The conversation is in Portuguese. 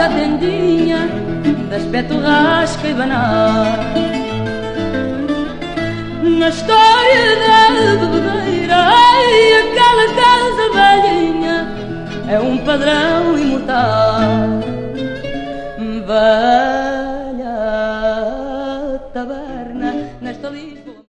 a tendinha de aspecto rasca e banal. Na história da bebedeira, ai, aquela casa velhinha é um padrão imortal.